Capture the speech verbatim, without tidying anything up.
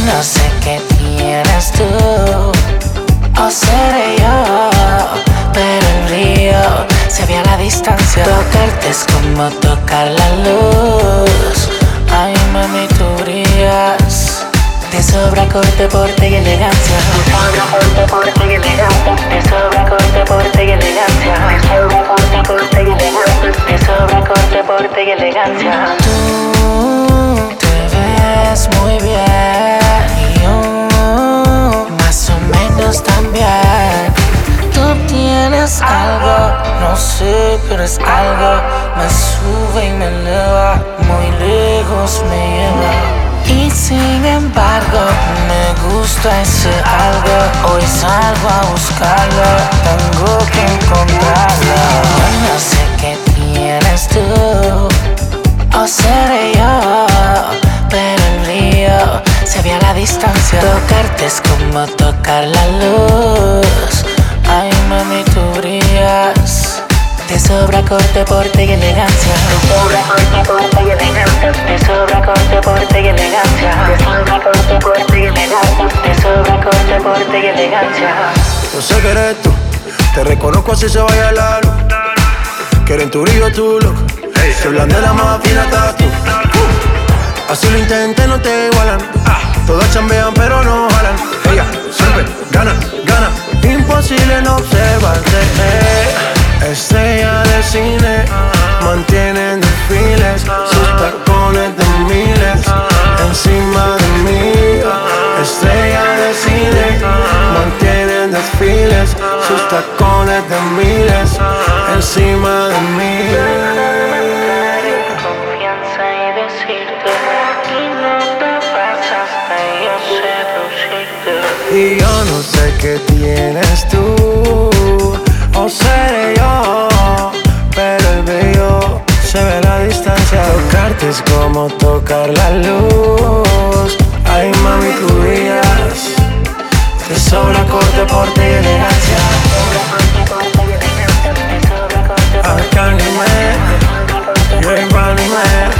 No sé qué tienes tú, o seré yo, pero el brillo se ve a la distancia. Tocarte es como tocar la luz. Ay, mami, tú brillas. Te sobra corte, porte y elegancia. Te sobra corte, porte y elegancia. Te sobra corte, porte y elegancia. Te sobra corte, porte y elegancia. Te sobra corte, porte y elegancia. Tú te ves muy bien y yo más o menos también. Tú tienes algo, no sé, pero es algo. Me sube y me eleva, muy lejos me lleva. Y sin embargo, me gusta ese algo. Hoy salgo a buscarlo, tengo que encontrarlo. No sé qué tienes tú, o seré yo, pero el brillo se ve a la distancia. Tocarte es como tocar la luz. Ay, mami, tú brillas. Te sobra corte, porte y elegancia. Te sobra corte, porte y elegancia. Te sobra corte, porte y elegancia. Te sobra corte, porte y elegancia. Te sobra corte, porte y elegancia. Yo sé que eres tú, te reconozco así se vaya la luz. Quieren tu brillo, tu look. Hey, se hablan de la más fina, estás tú. Uh, así lo intenté, no te igualan. Ah, todas chambean pero no jalan. Ella siempre gana, gana. Imposible no observarte. Eh. Estrella de cine, mantienen desfiles, sus tacones de miles, encima de mí. Estrella de cine, mantienen desfiles, sus tacones de miles, encima de mí. Confianza y decirte, y no te pasas de yo seducirte. Y yo no sé qué tienes tú, o seré yo, pero el brillo se ve a la distancia. Tocarte es como tocar la luz. Ay, mami, tú brillas. Te sobra corte, porte y elegancia. I can't get mad, you're running mad.